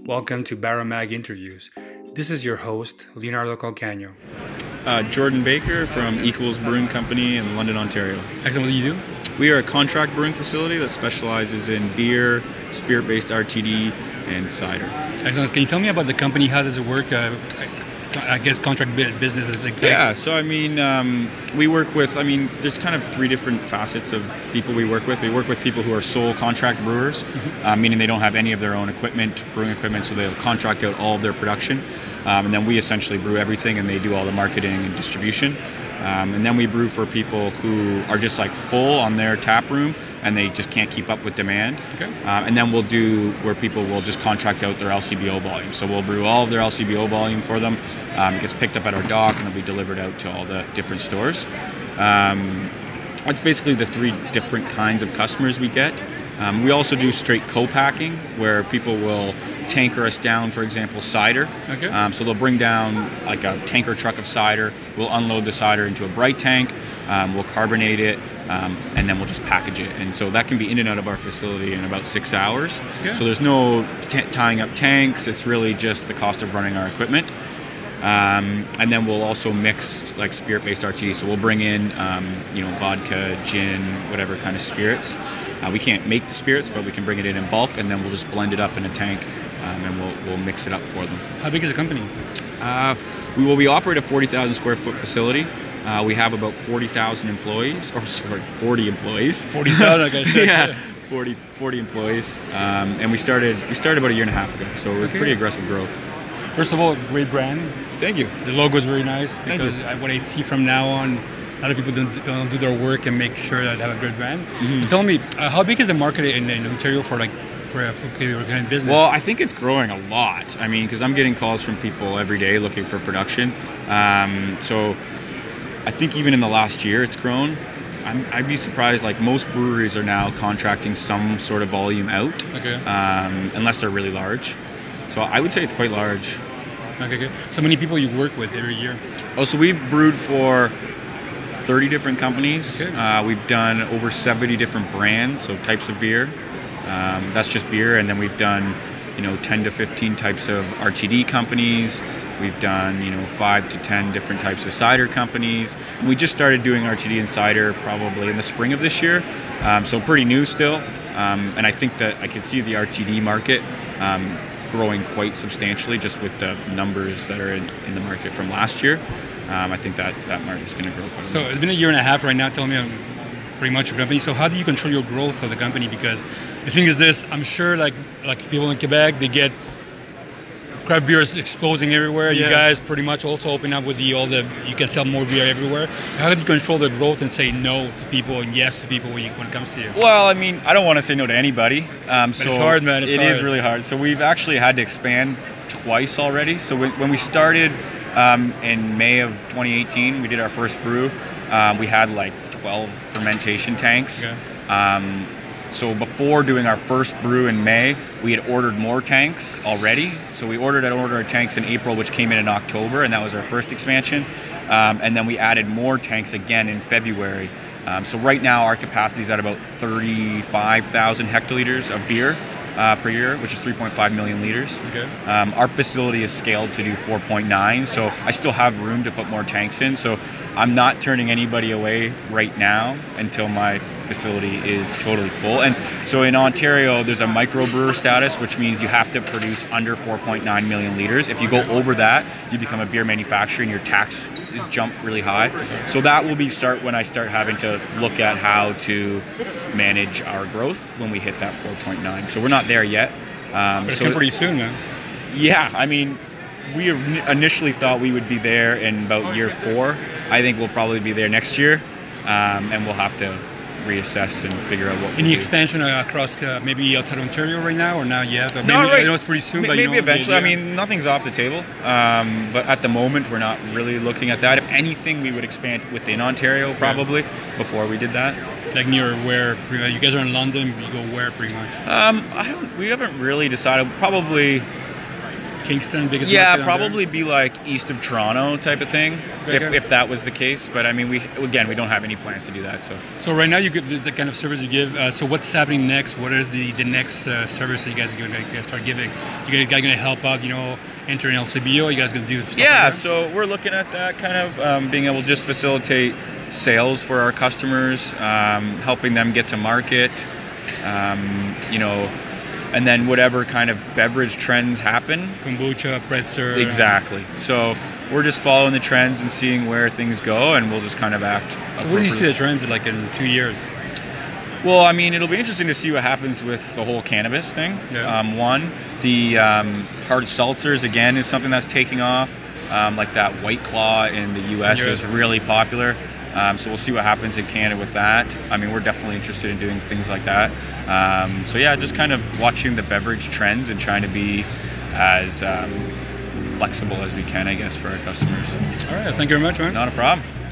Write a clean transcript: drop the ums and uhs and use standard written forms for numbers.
Welcome to Baramag Interviews. This is your host, Leonardo Calcagno. Jordan Baker from Equals Brewing Company in London, Ontario. Excellent. What do you do? We are a contract brewing facility that specializes in beer, spirit-based RTD, and cider. Excellent. Can you tell me about the company? How does it work? I guess contract business is like... Yeah, so we work with, there's kind of three different facets of people we work with. We work with people who are sole contract brewers, meaning they don't have any of their own brewing equipment, so they'll contract out all of their production. And then we essentially brew everything and they do all the marketing and distribution. And then we brew for people who are just like full on their tap room and they just can't keep up with demand. Okay. And then we'll do where people will just contract out their LCBO volume. So we'll brew all of their LCBO volume for them. It gets picked up at our dock and it'll be delivered out to all the different stores. That's basically the three different kinds of customers we get. We also do straight co-packing where people will tanker us down, for example, cider. Okay. So they'll bring down like a tanker truck of cider. We'll unload the cider into a bright tank. We'll carbonate it, and then we'll just package it. And so that can be in and out of our facility in about 6 hours. Okay. So there's no tying up tanks. It's really just the cost of running our equipment. And then we'll also mix like spirit-based RTD. So we'll bring in, vodka, gin, whatever kind of spirits. We can't make the spirits, but we can bring it in bulk, and then we'll just blend it up in a tank, and we'll mix it up for them. How big is the company? We operate a 40,000 square foot facility. We have about 40,000 employees, 40 employees. 40,000, I guess. Yeah, 40 employees. And we started about a year and a half ago, so it was pretty aggressive growth. First of all, great brand. Thank you. The logo is very nice because Thank you. what I see from now on, a lot of people don't do their work and make sure that they have a good brand. Mm-hmm. So tell me, how big is the market in Ontario for a kind of business? Well, I think it's growing a lot. Because I'm getting calls from people every day looking for production. So I think even in the last year it's grown. I'd be surprised, like most breweries are now contracting some sort of volume out, unless they're really large. So I would say it's quite large. Okay, good. So many people you work with every year? Oh, so we've brewed for 30 different companies. Okay. We've done over 70 different brands, so types of beer. That's just beer, and then we've done 10 to 15 types of RTD companies. We've done 5 to 10 different types of cider companies. And we just started doing RTD and cider probably in the spring of this year, so pretty new still. And I think that I could see the RTD market growing quite substantially just with the numbers that are in the market from last year. I think that market is going to grow quite a So bit. it's been a year and a half right now. Tell me pretty much your company. So how do you control your growth of the company? Because the thing is this, I'm sure like people in Quebec, they get craft beer is exploding everywhere. Yeah. You guys pretty much also open up with you can sell more beer everywhere. So how do you control the growth and say no to people and yes to people when it comes to you? Well, I don't want to say no to anybody. So it's hard, man. It is really hard. So we've actually had to expand twice already. So when we started in May of 2018, we did our first brew. We had like 12 fermentation tanks. Okay. So before doing our first brew in May, we had ordered more tanks already. So we ordered our tanks in April, which came in October, and that was our first expansion. And then we added more tanks again in February. So right now our capacity is at about 35,000 hectoliters of beer per year, which is 3.5 million liters. Okay. Our facility is scaled to do 4.9, so I still have room to put more tanks in. So I'm not turning anybody away right now until my facility is totally full. And so in Ontario, there's a microbrewer status, which means you have to produce under 4.9 million liters. If you go over that, you become a beer manufacturer and your tax is jumped really high. So that will start when I start having to look at how to manage our growth when we hit that 4.9. So we're not there yet. But it's coming pretty soon, man. Yeah, we initially thought we would be there in about year 4. I think we'll probably be there next year, and we'll have to reassess and figure out what. Any expansion across maybe outside Ontario right now, or not yet? Or maybe No, right. I know it's pretty soon, but maybe eventually. maybe, Nothing's off the table, but at the moment we're not really looking at that. If anything, we would expand within Ontario probably before we did that. like near where you guys are in London. You go where pretty much? We haven't really decided. Probably Kingston, biggest Yeah, market down probably be like east of Toronto type of thing, Okay. if that was the case. But I mean, we don't have any plans to do that. So So right now you give the kind of service you give. So what's happening next? What is the next service that you guys are going to start giving? You guys going to help out? Enter an LCBO? You guys going to do stuff? yeah, like that? so we're looking at that kind of being able to just facilitate sales for our customers, helping them get to market, and then whatever kind of beverage trends happen. Kombucha, pretzer. Exactly. So we're just following the trends and seeing where things go, and we'll just kind of act. So what do you see the appropriately. trends like in 2 years? Well, I mean, it'll be interesting to see what happens with the whole cannabis thing. Yeah. One, the hard seltzers, again, is something that's taking off. Like that White Claw in the U.S. US. is really popular. So we'll see what happens in Canada with that. I mean, we're definitely interested in doing things like that. So yeah, just kind of watching the beverage trends and trying to be as flexible as we can, I guess, for our customers. All right. Thank you very much, man. Not a problem.